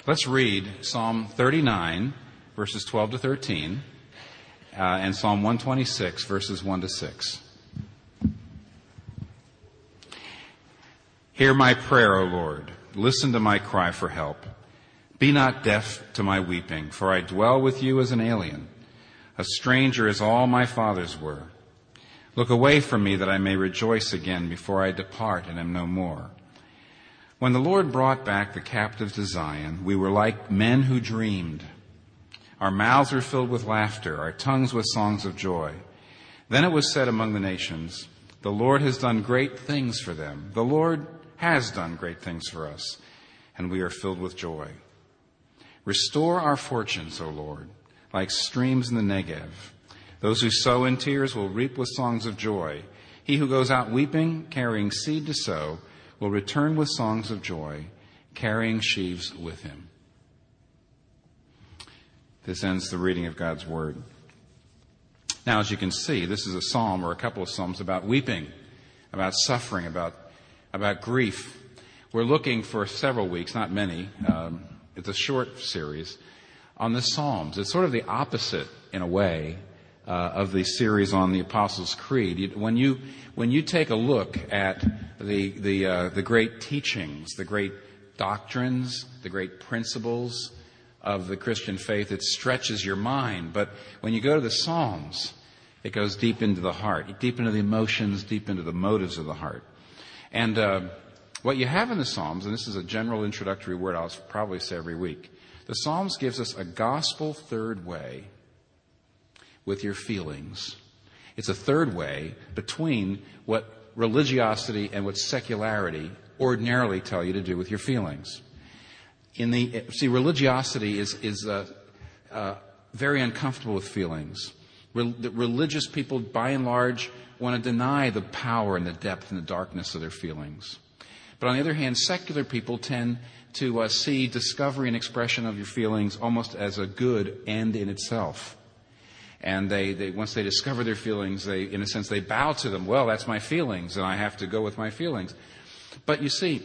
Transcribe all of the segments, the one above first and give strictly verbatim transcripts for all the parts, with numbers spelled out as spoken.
Let's read Psalm thirty-nine, verses twelve to thirteen, uh, and Psalm one twenty-six, verses one to six. Hear my prayer, O Lord. Listen to my cry for help. Be not deaf to my weeping, for I dwell with you as an alien, a stranger as all my fathers were. Look away from me that I may rejoice again before I depart and am no more. When the Lord brought back the captives to Zion, we were like men who dreamed. Our mouths were filled with laughter, our tongues with songs of joy. Then it was said among the nations, the Lord has done great things for them. The Lord has done great things for us, and we are filled with joy. Restore our fortunes, O Lord, like streams in the Negev. Those who sow in tears will reap with songs of joy. He who goes out weeping, carrying seed to sow, will return with songs of joy, carrying sheaves with him. This ends the reading of God's Word. Now, as you can see, this is a psalm or a couple of psalms about weeping, about suffering, about, about grief. We're looking for several weeks, not many. Um, it's a short series on the Psalms. It's sort of the opposite, in a way, uh, of the series on the Apostles' Creed. You, when you when you take a look at the the uh, the great teachings, the great doctrines, the great principles of the Christian faith, it stretches your mind. But when you go to the Psalms, it goes deep into the heart, deep into the emotions, deep into the motives of the heart. And uh, what you have in the Psalms, and this is a general introductory word I'll probably say every week, the Psalms gives us a gospel third way with your feelings. It's a third way between what religiosity and what secularity ordinarily tell you to do with your feelings. In the see, religiosity is is uh, uh, very uncomfortable with feelings. Re- the religious people, by and large, want to deny the power and the depth and the darkness of their feelings. But on the other hand, secular people tend to uh, see discovery and expression of your feelings almost as a good end in itself. And they, they once they discover their feelings, they, in a sense, they bow to them. Well, that's my feelings, and I have to go with my feelings. But you see,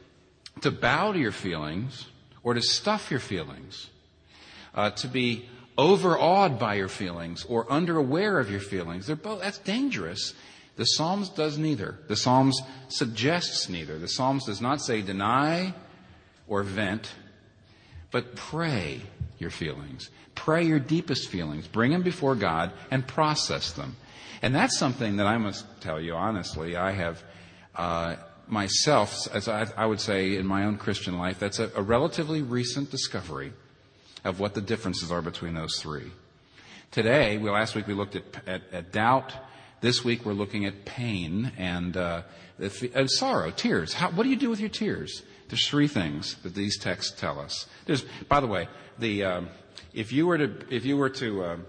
to bow to your feelings or to stuff your feelings, uh, to be overawed by your feelings or underaware of your feelings, they're both, that's dangerous. The Psalms does neither. The Psalms suggests neither. The Psalms does not say deny or vent, but pray your feelings. Pray your deepest feelings. Bring them before God and process them. And that's something that I must tell you honestly, I have uh, myself, as I, I would say in my own Christian life, that's a, a relatively recent discovery of what the differences are between those three. Today, well, last week we looked at, at, at doubt. This week we're looking at pain and, uh, and sorrow, tears. How, what do you do with your tears? There's three things that these texts tell us. There's, by the way, the um, if you were to if you were to uh,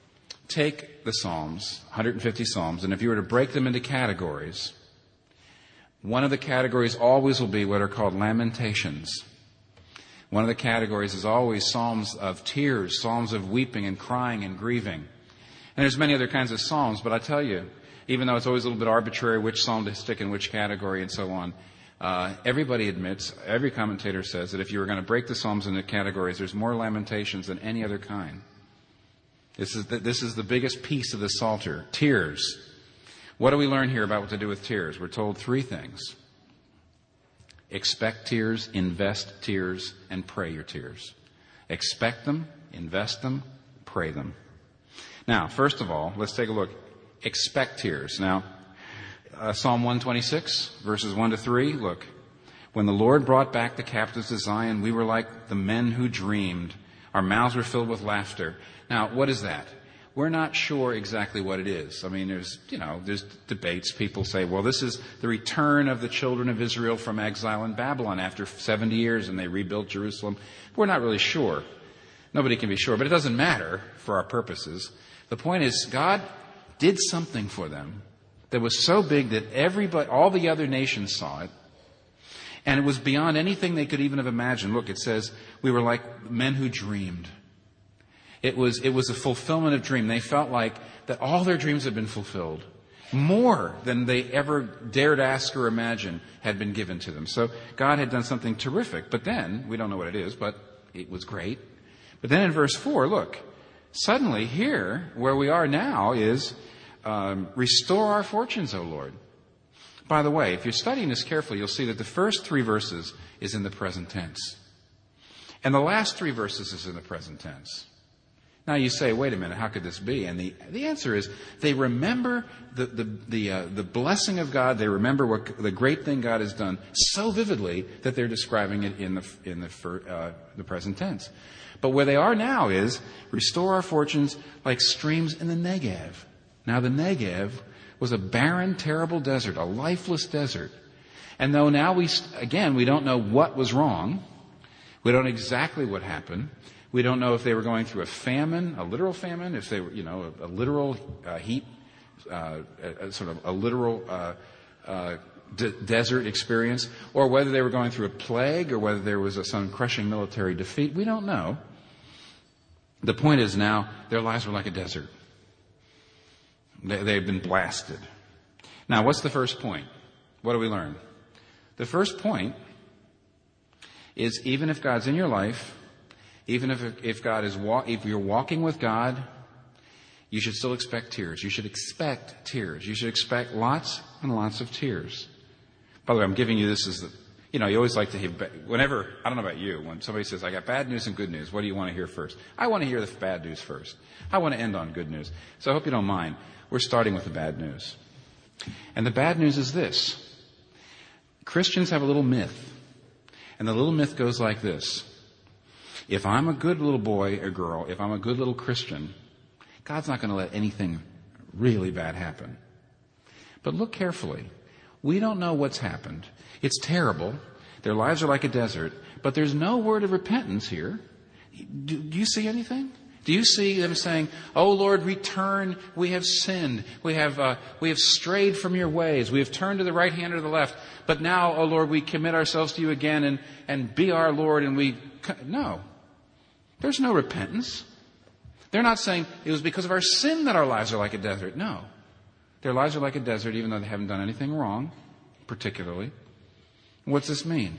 take the Psalms, one hundred fifty Psalms, and if you were to break them into categories, one of the categories always will be what are called lamentations. One of the categories is always psalms of tears, psalms of weeping and crying and grieving. And there's many other kinds of psalms, but I tell you, even though it's always a little bit arbitrary which psalm to stick in which category and so on, uh, everybody admits, every commentator says that if you were going to break the psalms into categories, there's more lamentations than any other kind. This is the, this is the biggest piece of the Psalter, tears. What do we learn here about what to do with tears? We're told three things. Expect tears, invest tears, and pray your tears. Expect them, invest them, pray them. Now, first of all, let's take a look. Expect tears. Now, uh, Psalm one twenty-six, verses one to three, look. When the Lord brought back the captives to Zion, we were like the men who dreamed. Our mouths were filled with laughter. Now, what is that? We're not sure exactly what it is. I mean, there's, you know, there's debates. People say, well, this is the return of the children of Israel from exile in Babylon after seventy years, and they rebuilt Jerusalem. We're not really sure. Nobody can be sure, but it doesn't matter for our purposes. The point is, God did something for them that was so big that everybody, all the other nations saw it, and it was beyond anything they could even have imagined. Look, it says, we were like men who dreamed. It was, it was a fulfillment of dream. They felt like that all their dreams had been fulfilled. More than they ever dared ask or imagine had been given to them. So God had done something terrific. But then, we don't know what it is, but it was great. But then in verse four, look, suddenly here, where we are now is, um, restore our fortunes, O Lord. By the way, if you're studying this carefully, you'll see that the first three verses is in the present tense. And the last three verses is in the present tense. Now you say, wait a minute, how could this be? And the, the answer is, they remember the, the, the, uh, the blessing of God. They remember what the great thing God has done so vividly that they're describing it in the, in the, uh, the present tense. But where they are now is, restore our fortunes like streams in the Negev. Now the Negev was a barren, terrible desert, a lifeless desert. And though now we, again, we don't know what was wrong, we don't know exactly what happened. We don't know if they were going through a famine, a literal famine, if they were, you know, a, a literal uh, heat, uh, a, a sort of a literal uh, uh, de- desert experience, or whether they were going through a plague, or whether there was a, some crushing military defeat. We don't know. The point is now their lives were like a desert. They, they've been blasted. Now, what's the first point? What do we learn? The first point is, even if God's in your life, even if if God is if you're walking with God, you should still expect tears. You should expect tears. You should expect lots and lots of tears. By the way, I'm giving you this as the, you know, you always like to hear, whenever, I don't know about you, when somebody says, I got bad news and good news, what do you want to hear first? I want to hear the bad news first. I want to end on good news. So I hope you don't mind. We're starting with the bad news. And the bad news is this. Christians have a little myth. And the little myth goes like this. If I'm a good little boy or girl, if I'm a good little Christian, God's not going to let anything really bad happen. But look carefully. We don't know what's happened. It's terrible. Their lives are like a desert. But there's no word of repentance here. Do, do you see anything? Do you see them saying, "Oh Lord, return, we have sinned. We have, uh, we have strayed from your ways. We have turned to the right hand or the left. But now, oh Lord, we commit ourselves to you again and, and be our Lord." And we, no. There's no repentance. They're not saying it was because of our sin that our lives are like a desert. No. Their lives are like a desert even though they haven't done anything wrong, particularly. What's this mean?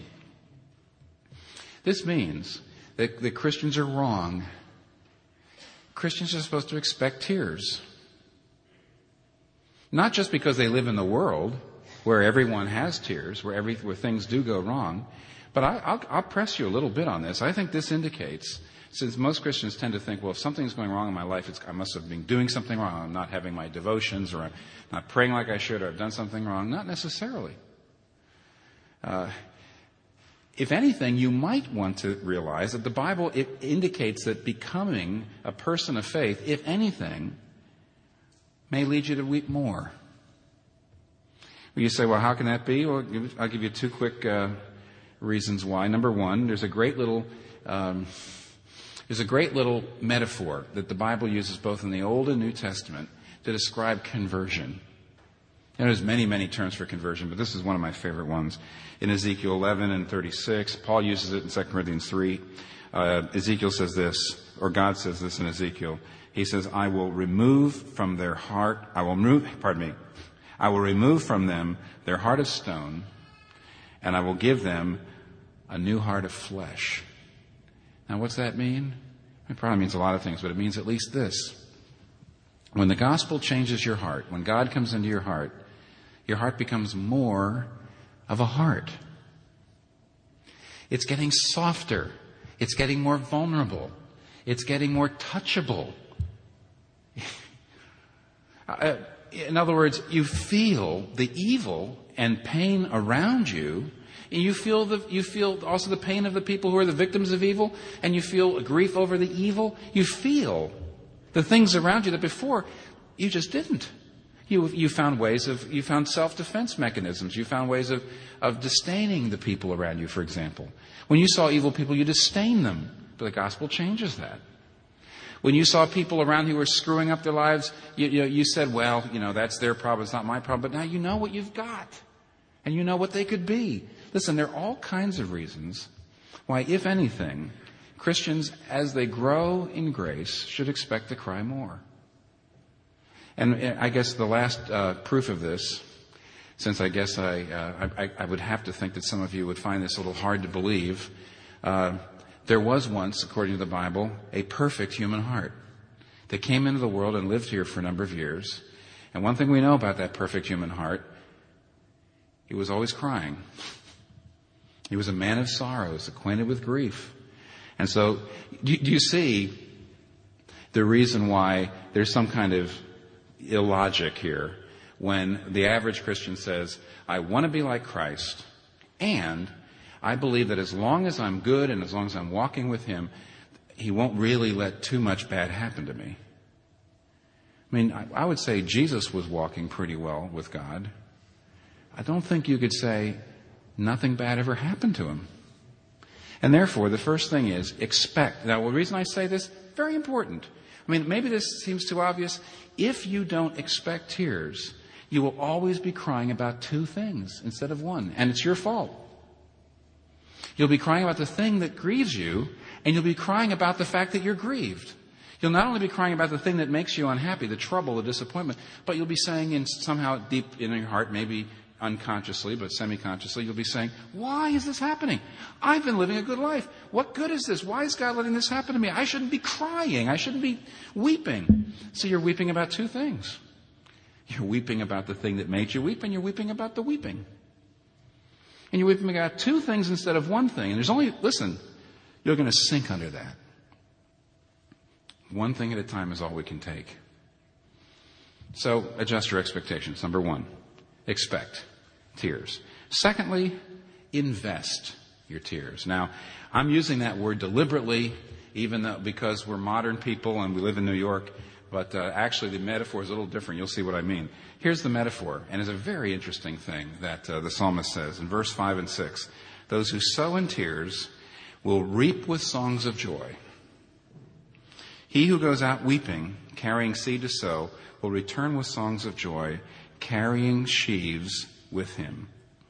This means that the Christians are wrong. Christians are supposed to expect tears. Not just because they live in the world where everyone has tears, where, every, where things do go wrong, but I, I'll, I'll press you a little bit on this. I think this indicates, since most Christians tend to think, well, if something's going wrong in my life, it's, I must have been doing something wrong. I'm not having my devotions, or I'm not praying like I should, or I've done something wrong. Not necessarily. Uh, if anything, you might want to realize that the Bible it indicates that becoming a person of faith, if anything, may lead you to weep more. Well, you say, well, how can that be? Well, I'll give you two quick uh, reasons why. Number one, there's a great little um, there's a great little metaphor that the Bible uses both in the Old and New Testament to describe conversion. And there's many, many terms for conversion, but this is one of my favorite ones. In Ezekiel eleven and thirty-six, Paul uses it in Second Corinthians three. Uh, Ezekiel says this, or God says this in Ezekiel. He says, I will remove from their heart, I will remove, pardon me, I will remove from them their heart of stone, and I will give them a new heart of flesh. Now, what's that mean? It probably means a lot of things, but it means at least this. When the gospel changes your heart, when God comes into your heart, your heart becomes more of a heart. It's getting softer. It's getting more vulnerable. It's getting more touchable. In other words, you feel the evil and pain around you. And you feel the, you feel also the pain of the people who are the victims of evil, and you feel grief over the evil. You feel the things around you that before you just didn't. You, you found ways of, you found self-defense mechanisms. You found ways of, of disdaining the people around you, for example. When you saw evil people, you disdained them. But the gospel changes that. When you saw people around who were screwing up their lives, you, you, you said, well, you know, that's their problem, it's not my problem. But now you know what you've got. And you know what they could be. Listen, there are all kinds of reasons why, if anything, Christians, as they grow in grace, should expect to cry more. And I guess the last uh, proof of this, since I guess I, uh, I I would have to think that some of you would find this a little hard to believe, uh, there was once, according to the Bible, a perfect human heart that came into the world and lived here for a number of years. And one thing we know about that perfect human heart, he was always crying. He was a man of sorrows, acquainted with grief. And so, do, do you see the reason why there's some kind of illogic here when the average Christian says, I want to be like Christ, and I believe that as long as I'm good and as long as I'm walking with Him, He won't really let too much bad happen to me. I mean, I, I would say Jesus was walking pretty well with God. I don't think you could say nothing bad ever happened to Him. And therefore, the first thing is expect. Now, the reason I say this, very important. I mean, maybe this seems too obvious. If you don't expect tears, you will always be crying about two things instead of one. And it's your fault. You'll be crying about the thing that grieves you, and you'll be crying about the fact that you're grieved. You'll not only be crying about the thing that makes you unhappy, the trouble, the disappointment, but you'll be saying in somehow deep in your heart, maybe unconsciously, but semi-consciously, you'll be saying, why is this happening? I've been living a good life. What good is this? Why is God letting this happen to me? I shouldn't be crying. I shouldn't be weeping. So you're weeping about two things. You're weeping about the thing that made you weep, and you're weeping about the weeping. And you're weeping about two things instead of one thing. And there's only, listen, you're going to sink under that. One thing at a time is all we can take. So adjust your expectations. Number one, expect tears. Secondly, invest your tears. Now, I'm using that word deliberately, even though, because we're modern people and we live in New York. But uh, actually, the metaphor is a little different. You'll see what I mean. Here's the metaphor, and it's a very interesting thing that uh, the psalmist says in verse five and six. Those who sow in tears will reap with songs of joy. He who goes out weeping, carrying seed to sow, will return with songs of joy, carrying sheaves with him.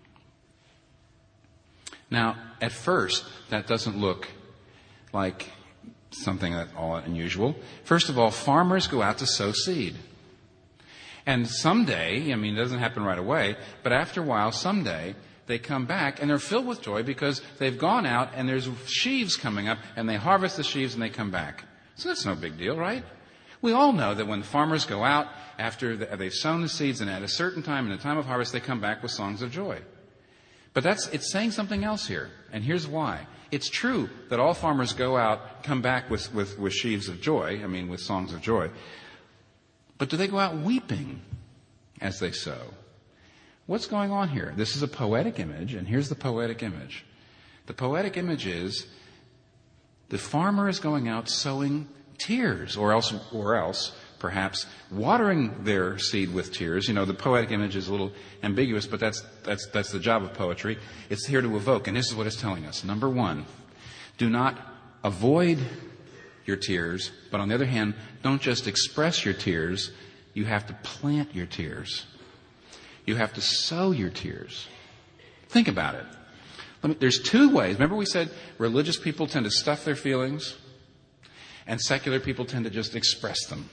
Now, at first, that doesn't look like something at all unusual. First of all, farmers go out to sow seed. And someday, I mean, it doesn't happen right away, but after a while, someday, they come back and they're filled with joy because they've gone out and there's sheaves coming up and they harvest the sheaves and they come back. So that's no big deal, right? We all know that when farmers go out after they've sown the seeds and at a certain time, in the time of harvest, they come back with songs of joy. But that's, it's saying something else here. And here's why. It's true that all farmers go out, come back with, with, with sheaves of joy, I mean with songs of joy. But do they go out weeping as they sow? What's going on here? This is a poetic image, and here's the poetic image. The poetic image is the farmer is going out sowing tears, or else, or else, perhaps, watering their seed with tears. You know, the poetic image is a little ambiguous, but that's, that's, that's the job of poetry. It's here to evoke, and this is what it's telling us. Number one, do not avoid your tears, but on the other hand, don't just express your tears. You have to plant your tears. You have to sow your tears. Think about it. Let me, there's two ways. Remember we said religious people tend to stuff their feelings, and secular people tend to just express them.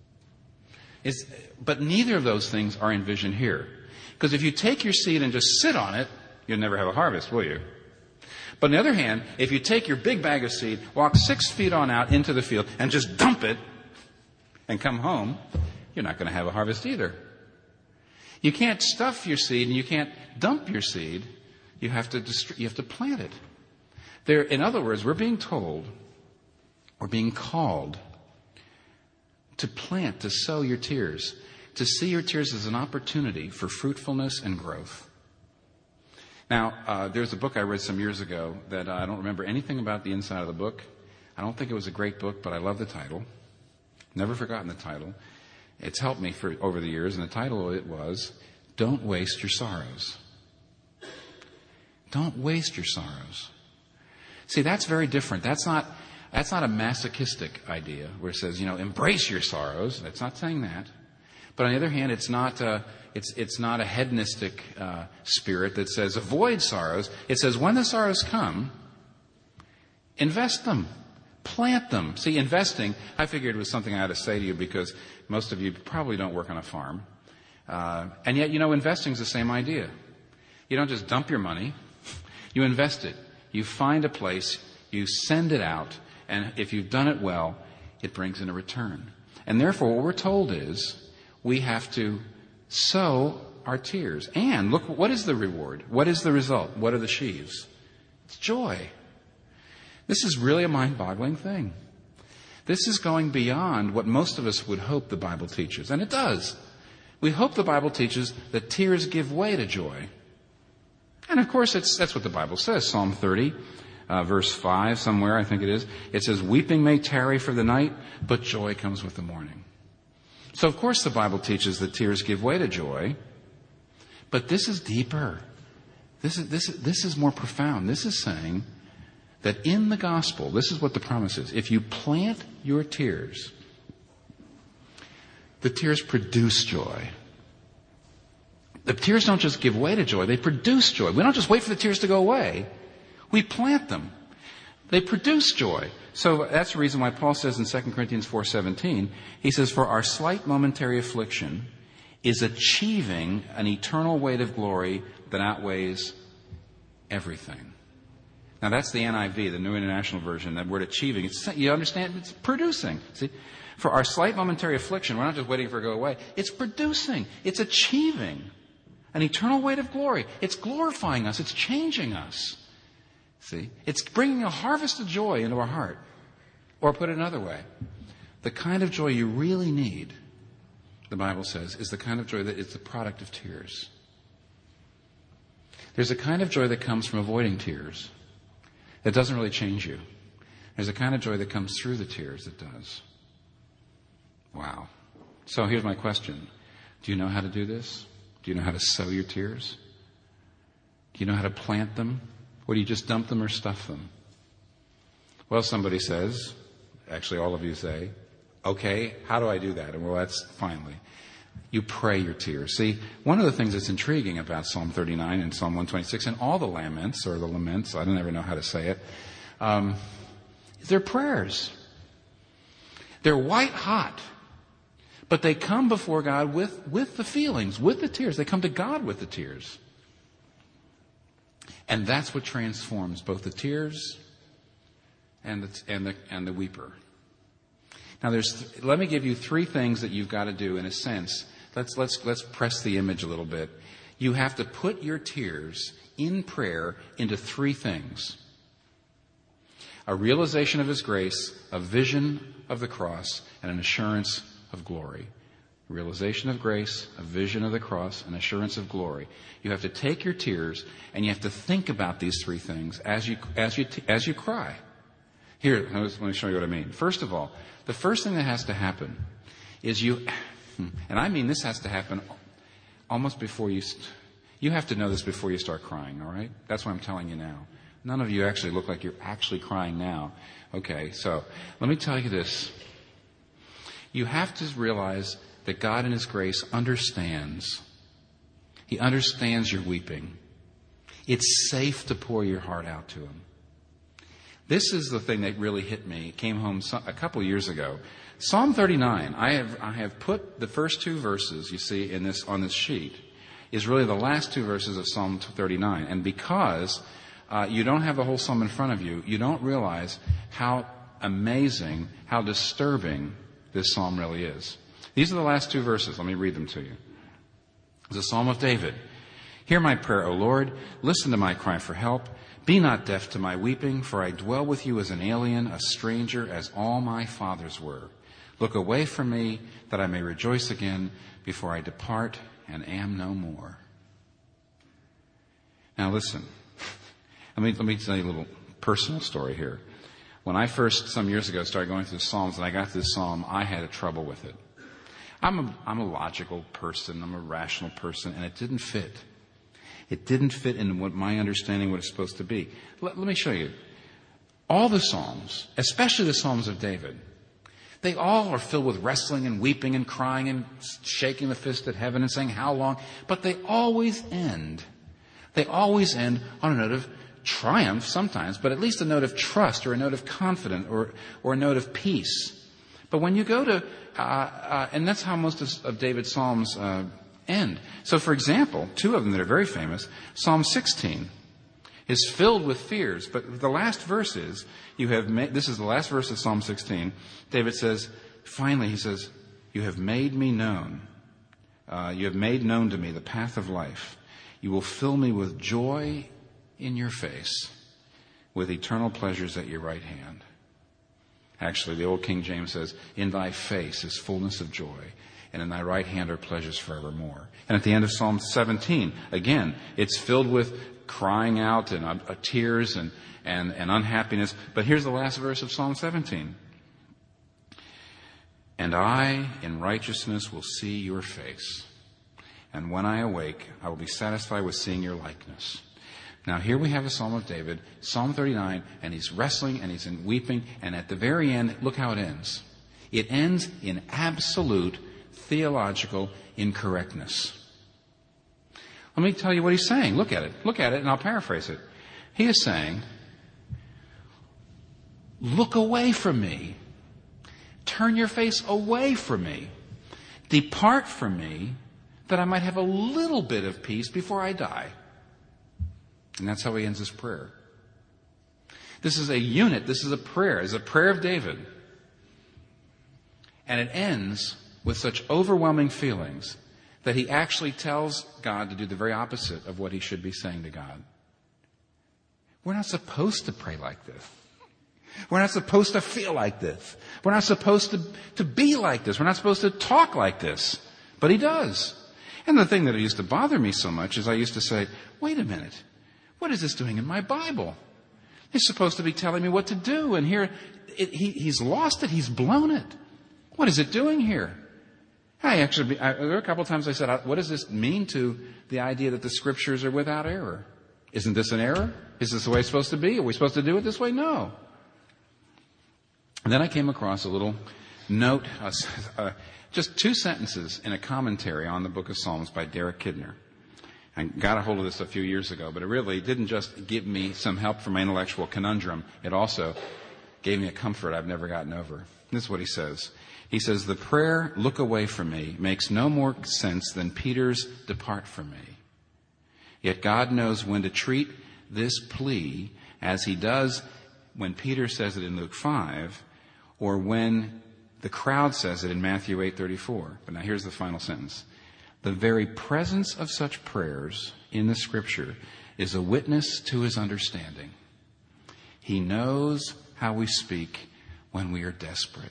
It's, but neither of those things are envisioned here. Because if you take your seed and just sit on it, you'll never have a harvest, will you? But on the other hand, if you take your big bag of seed, walk six feet on out into the field, and just dump it, and come home, you're not going to have a harvest either. You can't stuff your seed, and you can't dump your seed. You have to dist- you have to plant it. There, in other words, we're being told, we're being called to plant, to sow your tears, to see your tears as an opportunity for fruitfulness and growth. Now, uh, there's a book I read some years ago that uh, I don't remember anything about the inside of the book. I don't think it was a great book, but I love the title. Never forgotten the title. It's helped me for over the years, and the title of it was, Don't Waste Your Sorrows. Don't waste your sorrows. See, that's very different. That's not that's not a masochistic idea where it says, you know, embrace your sorrows. That's not saying that. But on the other hand, it's not a, it's it's not a hedonistic uh, spirit that says avoid sorrows. It says when the sorrows come, invest them, plant them. See, investing, I figured was something I had to say to you because most of you probably don't work on a farm, uh, and yet you know investing is the same idea. You don't just dump your money. You invest it. You find a place. You send it out, and if you've done it well, it brings in a return. And therefore, what we're told is we have to sow our tears. And look, what is the reward? What is the result? What are the sheaves? It's joy. This is really a mind-boggling thing. This is going beyond what most of us would hope the Bible teaches. And it does. We hope the Bible teaches that tears give way to joy. And of course, it's, that's what the Bible says. Psalm thirty. Uh, verse five, somewhere, I think it is. It says, weeping may tarry for the night, but joy comes with the morning. So, of course, the Bible teaches that tears give way to joy. But this is deeper. This is, this, this is more profound. This is saying that in the gospel, this is what the promise is. If you plant your tears, the tears produce joy. The tears don't just give way to joy, they produce joy. We don't just wait for the tears to go away. We plant them. They produce joy. So that's the reason why Paul says in Second Corinthians four seventeen, he says, for our slight momentary affliction is achieving an eternal weight of glory that outweighs everything. Now that's the N I V, the New International Version. That word achieving, it's, you understand? It's producing. See? For our slight momentary affliction, we're not just waiting for it to go away. It's producing. It's achieving an eternal weight of glory. It's glorifying us. It's changing us. See? It's bringing a harvest of joy into our heart. Or put it another way, the kind of joy you really need, the Bible says, is the kind of joy that is the product of tears. There's a kind of joy that comes from avoiding tears that doesn't really change you. There's a kind of joy that comes through the tears that does. Wow. So here's my question. Do you know how to do this? Do you know how to sow your tears? Do you know how to plant them? Or do you just dump them or stuff them? Well, somebody says, actually all of you say, okay, how do I do that? And well, that's finally. You pray your tears. See, one of the things that's intriguing about Psalm thirty-nine and Psalm one twenty-six and all the laments, or the laments, I don't ever know how to say it, um, they're prayers. They're white hot. But they come before God with, with the feelings, with the tears. They come to God with the tears. And that's what transforms both the tears and the, and the, and the weeper. Now, there's. Let me give you three things that you've got to do in a sense. Let's, let's, let's press the image a little bit. You have to put your tears in prayer into three things. A realization of His grace, a vision of the cross, and an assurance of glory. Realization of grace, a vision of the cross, an assurance of glory. You have to take your tears and you have to think about these three things as you as you as you cry. Here, let me show you what I mean. First of all, the first thing that has to happen is you, and I mean this has to happen almost before you. You have to know this before you start crying. All right, that's what I'm telling you now. None of you actually look like you're actually crying now. Okay, so let me tell you this. You have to realize that God in His grace understands. He understands your weeping. It's safe to pour your heart out to Him. This is the thing that really hit me. It came home a couple of years ago. Psalm thirty-nine, I have, I have put the first two verses, you see, in this, on this sheet, is really the last two verses of Psalm thirty-nine. And because uh, you don't have the whole psalm in front of you, you don't realize how amazing, how disturbing this psalm really is. These are the last two verses. Let me read them to you. It's a psalm of David. Hear my prayer, O Lord. Listen to my cry for help. Be not deaf to my weeping, for I dwell with you as an alien, a stranger, as all my fathers were. Look away from me, that I may rejoice again before I depart and am no more. Now listen. Let me, let me tell you a little personal story here. When I first, some years ago, started going through the Psalms, and I got to this psalm, I had a trouble with it. I'm a, I'm a logical person. I'm a rational person, and it didn't fit. It didn't fit in what my understanding what it's supposed to be. Let, let me show you. All the Psalms, especially the Psalms of David, they all are filled with wrestling and weeping and crying and shaking the fist at heaven and saying, how long? But they always end. They always end on a note of triumph sometimes, but at least a note of trust or a note of confidence or, or a note of peace. But when you go to, uh, uh, and that's how most of, of David's Psalms uh, end. So, for example, two of them that are very famous, Psalm sixteen. is filled with fears. But the last verse is, you have made, this is the last verse of Psalm sixteen. David says, finally, he says, you have made me known. Uh, you have made known to me the path of life. You will fill me with joy in your face, with eternal pleasures at your right hand. Actually, the old King James says, in thy face is fullness of joy, and in thy right hand are pleasures forevermore. And at the end of Psalm seventeen, again, it's filled with crying out and uh, tears and, and, and unhappiness. But here's the last verse of Psalm seventeen. And I in righteousness will see your face. And when I awake, I will be satisfied with seeing your likeness. Now here we have a Psalm of David, Psalm thirty-nine, and he's wrestling and he's in weeping. And at the very end, look how it ends. It ends in absolute theological incorrectness. Let me tell you what he's saying. Look at it. Look at it, and I'll paraphrase it. He is saying, look away from me. Turn your face away from me. Depart from me, that I might have a little bit of peace before I die. And that's how he ends his prayer. This is a unit. This is a prayer. It's a prayer of David. And it ends with such overwhelming feelings that he actually tells God to do the very opposite of what he should be saying to God. We're not supposed to pray like this. We're not supposed to feel like this. We're not supposed to, to be like this. We're not supposed to talk like this. But he does. And the thing that used to bother me so much is I used to say, wait a minute. What is this doing in my Bible? He's supposed to be telling me what to do. And here, it, he, he's lost it. He's blown it. What is it doing here? I actually, I, there were a couple of times I said, what does this mean to the idea that the Scriptures are without error? Isn't this an error? Is this the way it's supposed to be? Are we supposed to do it this way? No. And then I came across a little note, uh, uh, just two sentences in a commentary on the book of Psalms by Derek Kidner. I got a hold of this a few years ago, but it really didn't just give me some help from my intellectual conundrum. It also gave me a comfort I've never gotten over. This is what he says. He says, the prayer, look away from me, makes no more sense than Peter's, depart from me. Yet God knows when to treat this plea as he does when Peter says it in Luke five, or when the crowd says it in Matthew eight thirty-four. But now here's the final sentence. The very presence of such prayers in the Scripture is a witness to his understanding. He knows how we speak when we are desperate.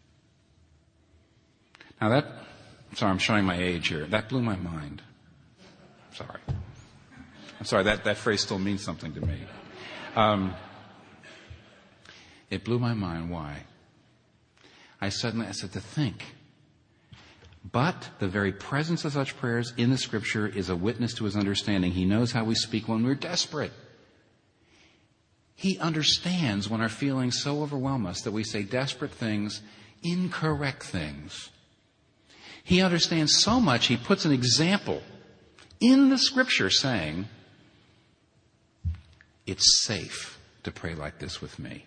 Now that, sorry, I'm showing my age here. That blew my mind. Sorry. I'm sorry, that, that phrase still means something to me. Um, it blew my mind. Why? I suddenly, I said, to think. But the very presence of such prayers in the Scripture is a witness to his understanding. He knows how we speak when we're desperate. He understands when our feelings so overwhelm us that we say desperate things, incorrect things. He understands so much, he puts an example in the Scripture saying, it's safe to pray like this with me.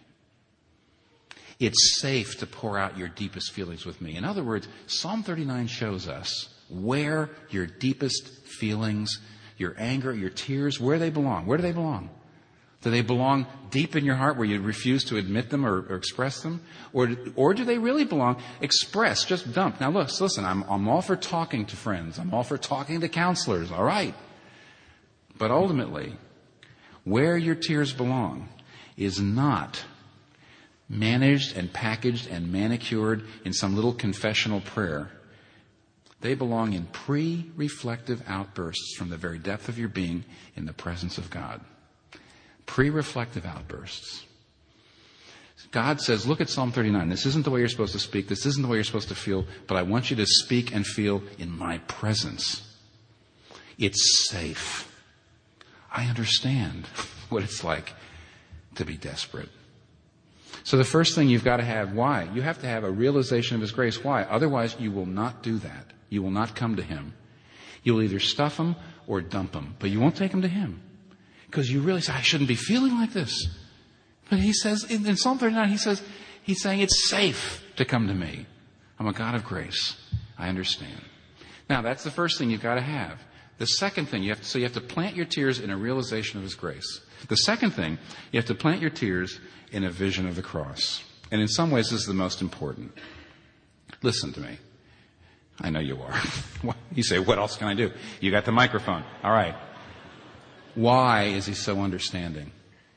It's safe to pour out your deepest feelings with me. In other words, Psalm thirty-nine shows us where your deepest feelings, your anger, your tears, where they belong. Where do they belong? Do they belong deep in your heart where you refuse to admit them or, or express them? Or, or do they really belong expressed, just dumped? Now look, listen, I'm, I'm all for talking to friends. I'm all for talking to counselors. All right. But ultimately, where your tears belong is not managed and packaged and manicured in some little confessional prayer. They belong in pre-reflective outbursts from the very depth of your being in the presence of God. Pre-reflective outbursts. God says, look at Psalm thirty-nine. This isn't the way you're supposed to speak. This isn't the way you're supposed to feel. But I want you to speak and feel in my presence. It's safe. I understand what it's like to be desperate. So the first thing you've got to have, why? You have to have a realization of his grace. Why? Otherwise, you will not do that. You will not come to him. You will either stuff him or dump him. But you won't take him to him. Because you really say, I shouldn't be feeling like this. But he says, in, in Psalm thirty-nine, he says, he's saying it's safe to come to me. I'm a God of grace. I understand. Now, that's the first thing you've got to have. The second thing, you have to, so you have to plant your tears in a realization of his grace. The second thing, you have to plant your tears in a vision of the cross. And in some ways, this is the most important. Listen to me. I know you are. You say, what else can I do? You got the microphone. All right. Why is he so understanding?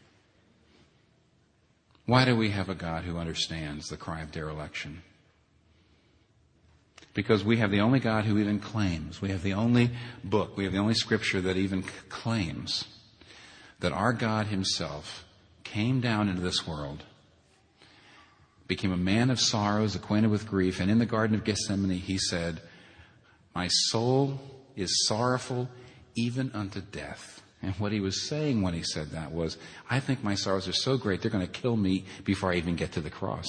Why do we have a God who understands the cry of dereliction? Because we have the only God who even claims, we have the only book, we have the only scripture that even claims that our God himself came down into this world, became a man of sorrows, acquainted with grief, and in the Garden of Gethsemane he said, my soul is sorrowful even unto death. And what he was saying when he said that was, I think my sorrows are so great they're going to kill me before I even get to the cross.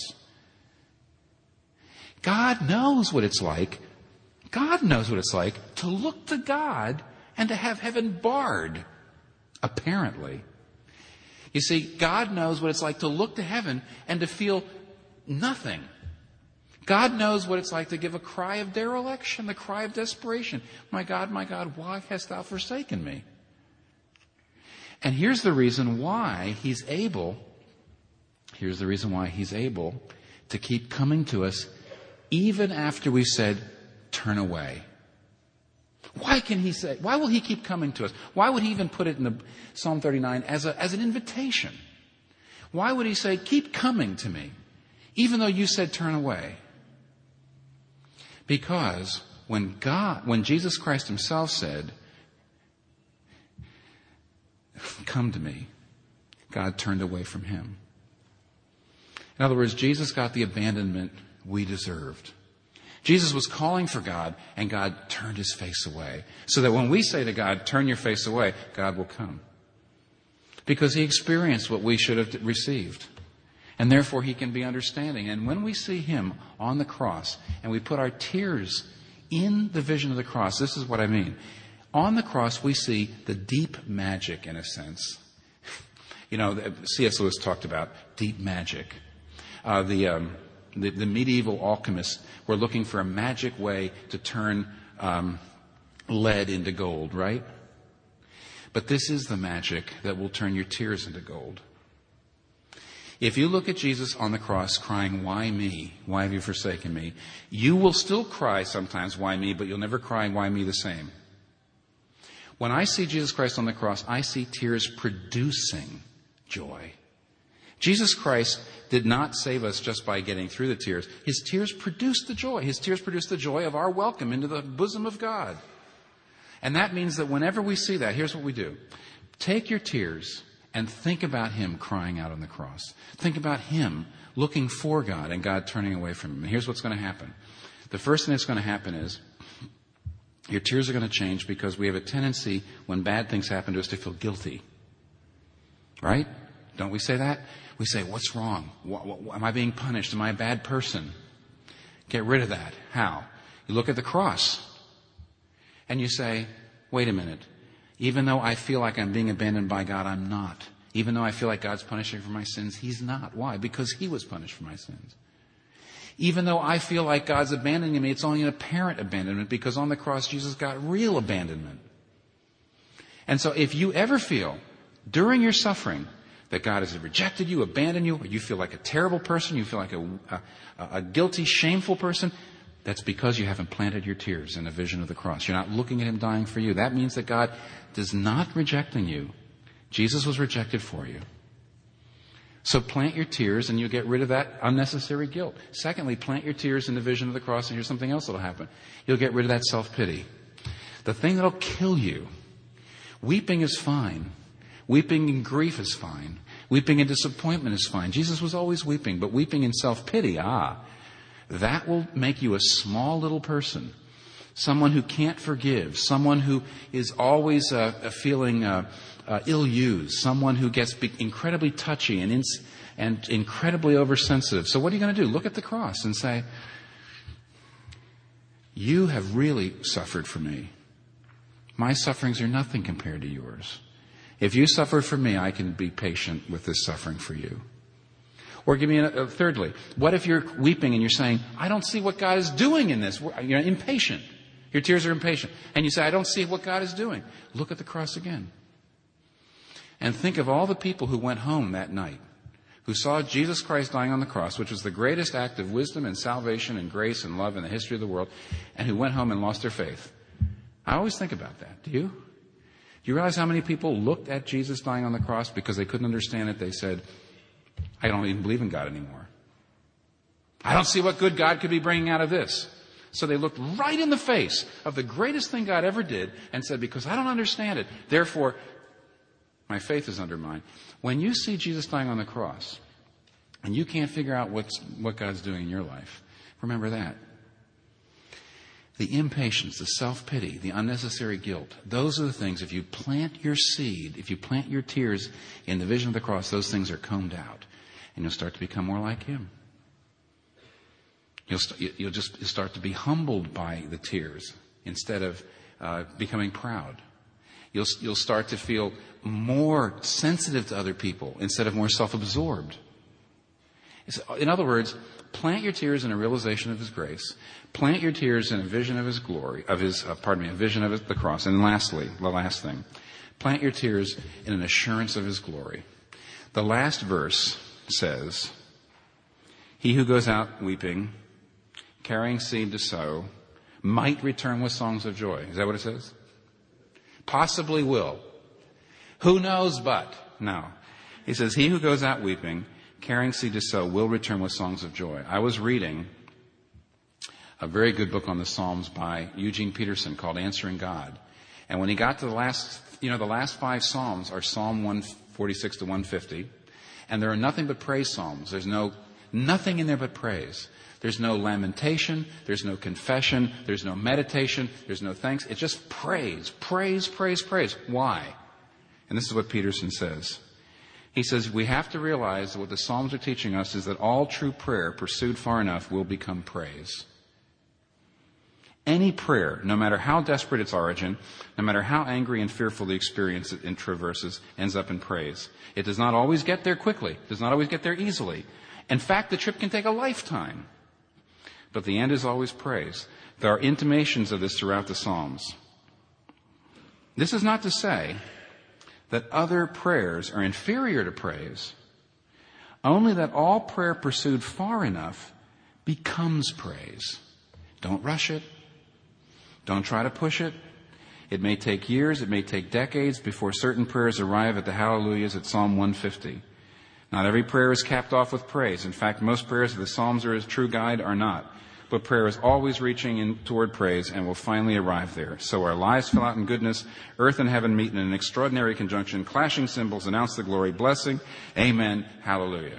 God knows what it's like. God knows what it's like to look to God and to have heaven barred, apparently. You see, God knows what it's like to look to heaven and to feel nothing. God knows what it's like to give a cry of dereliction, the cry of desperation. My God, my God, why hast thou forsaken me? And here's the reason why he's able, here's the reason why he's able to keep coming to us even after we said, turn away. Why can he say, why will he keep coming to us? Why would he even put it in the Psalm thirty-nine as a, as an invitation? Why would he say, keep coming to me, even though you said turn away? Because when God, when Jesus Christ himself said, come to me, God turned away from him. In other words, Jesus got the abandonment we deserved. Jesus was calling for God, and God turned his face away. So that when we say to God, turn your face away, God will come. Because he experienced what we should have received. And therefore he can be understanding. And when we see him on the cross, and we put our tears in the vision of the cross, this is what I mean. On the cross we see the deep magic, in a sense. You know, C S Lewis talked about deep magic. Uh, the... Um, The, the medieval alchemists were looking for a magic way to turn um, lead into gold, right? But this is the magic that will turn your tears into gold. If you look at Jesus on the cross crying, why me? Why have you forsaken me? You will still cry sometimes, why me? But you'll never cry, why me the same. When I see Jesus Christ on the cross, I see tears producing joy. Jesus Christ did not save us just by getting through the tears. His tears produced the joy. His tears produced the joy of our welcome into the bosom of God. And that means that whenever we see that, here's what we do. Take your tears and think about him crying out on the cross. Think about him looking for God and God turning away from him. And here's what's going to happen. The first thing that's going to happen is your tears are going to change because we have a tendency when bad things happen to us to feel guilty. Right? Don't we say that? We say, what's wrong? What, what, am I being punished? Am I a bad person? Get rid of that. How? You look at the cross and you say, wait a minute. Even though I feel like I'm being abandoned by God, I'm not. Even though I feel like God's punishing for my sins, he's not. Why? Because he was punished for my sins. Even though I feel like God's abandoning me, it's only an apparent abandonment because on the cross Jesus got real abandonment. And so if you ever feel during your suffering that God has rejected you, abandoned you, or you feel like a terrible person, you feel like a, a, a guilty, shameful person, that's because you haven't planted your tears in a vision of the cross. You're not looking at him dying for you. That means that God is not rejecting you. Jesus was rejected for you. So plant your tears and you'll get rid of that unnecessary guilt. Secondly, plant your tears in the vision of the cross and here's something else that'll happen. You'll get rid of that self-pity. The thing that'll kill you. Weeping is fine. Weeping in grief is fine. Weeping in disappointment is fine. Jesus was always weeping, but weeping in self-pity, ah, that will make you a small little person. Someone who can't forgive. Someone who is always uh, feeling uh, uh, ill-used. Someone who gets be- incredibly touchy and, ins- and incredibly oversensitive. So what are you going to do? Look at the cross and say, you have really suffered for me. My sufferings are nothing compared to yours. If you suffer for me, I can be patient with this suffering for you. Or give me a, a thirdly, what if you're weeping and you're saying, I don't see what God is doing in this. You're impatient. Your tears are impatient. And you say, I don't see what God is doing. Look at the cross again. And think of all the people who went home that night, who saw Jesus Christ dying on the cross, which was the greatest act of wisdom and salvation and grace and love in the history of the world, and who went home and lost their faith. I always think about that. Do you? Do you realize how many people looked at Jesus dying on the cross because they couldn't understand it? They said, I don't even believe in God anymore. I don't see what good God could be bringing out of this. So they looked right in the face of the greatest thing God ever did and said, because I don't understand it, therefore, my faith is undermined. When you see Jesus dying on the cross and you can't figure out what's, what God's doing in your life, remember that. The impatience, the self-pity, the unnecessary guilt, those are the things, if you plant your seed, if you plant your tears in the vision of the cross, those things are combed out. And you'll start to become more like Him. You'll, st- you'll just start to be humbled by the tears instead of uh, becoming proud. You'll, you'll start to feel more sensitive to other people instead of more self-absorbed. In other words, plant your tears in a realization of His grace. Plant your tears in a vision of His glory, of His, uh, pardon me, a vision of his, the cross. And lastly, the last thing, plant your tears in an assurance of His glory. The last verse says, he who goes out weeping, carrying seed to sow, might return with songs of joy. Is that what it says? Possibly will. Who knows but? No. He says, he who goes out weeping, carrying seed to sow, will return with songs of joy. I was reading a very good book on the Psalms by Eugene Peterson called Answering God. And when he got to the last, you know, the last five Psalms are Psalm one forty-six to one fifty. And there are nothing but praise Psalms. There's no, nothing in there but praise. There's no lamentation. There's no confession. There's no meditation. There's no thanks. It's just praise, praise, praise, praise. Why? And this is what Peterson says. He says, we have to realize that what the Psalms are teaching us is that all true prayer pursued far enough will become praise. Any prayer, no matter how desperate its origin, no matter how angry and fearful the experience it traverses, ends up in praise. It does not always get there quickly. It does not always get there easily. In fact, the trip can take a lifetime. But the end is always praise. There are intimations of this throughout the Psalms. This is not to say that other prayers are inferior to praise, only that all prayer pursued far enough becomes praise. Don't rush it. Don't try to push it. It may take years, it may take decades before certain prayers arrive at the hallelujahs at Psalm one fifty. Not every prayer is capped off with praise. In fact, most prayers of the Psalms are as true guide are not. But prayer is always reaching in toward praise and will finally arrive there. So our lives fill out in goodness, earth and heaven meet in an extraordinary conjunction, clashing cymbals announce the glory, blessing, amen, hallelujah.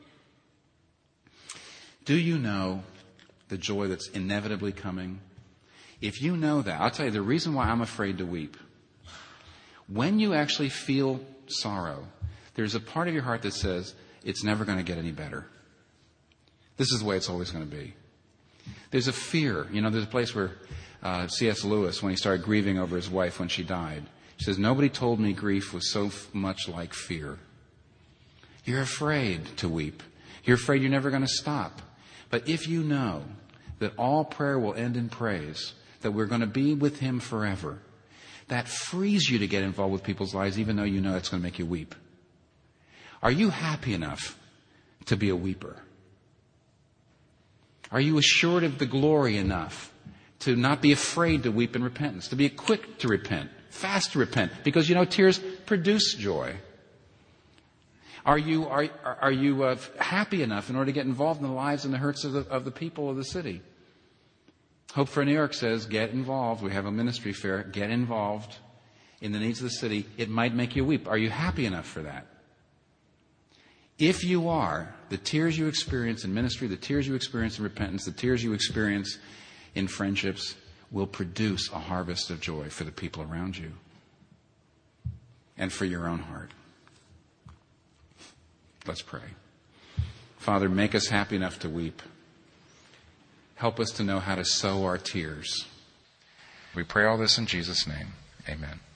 Do you know the joy that's inevitably coming? If you know that, I'll tell you the reason why I'm afraid to weep. When you actually feel sorrow, there's a part of your heart that says, it's never going to get any better. This is the way it's always going to be. There's a fear. You know, there's a place where uh, C S Lewis, when he started grieving over his wife when she died, he says, nobody told me grief was so f- much like fear. You're afraid to weep. You're afraid you're never going to stop. But if you know that all prayer will end in praise, that we're going to be with Him forever, that frees you to get involved with people's lives even though you know it's going to make you weep. Are you happy enough to be a weeper? Are you assured of the glory enough to not be afraid to weep in repentance, to be quick to repent, fast to repent? Because, you know, tears produce joy. Are you, are, are you uh, happy enough in order to get involved in the lives and the hurts of the, of the people of the city? Hope for New York says, get involved. We have a ministry fair. Get involved in the needs of the city. It might make you weep. Are you happy enough for that? If you are, the tears you experience in ministry, the tears you experience in repentance, the tears you experience in friendships will produce a harvest of joy for the people around you and for your own heart. Let's pray. Father, make us happy enough to weep. Help us to know how to sow our tears. We pray all this in Jesus' name. Amen.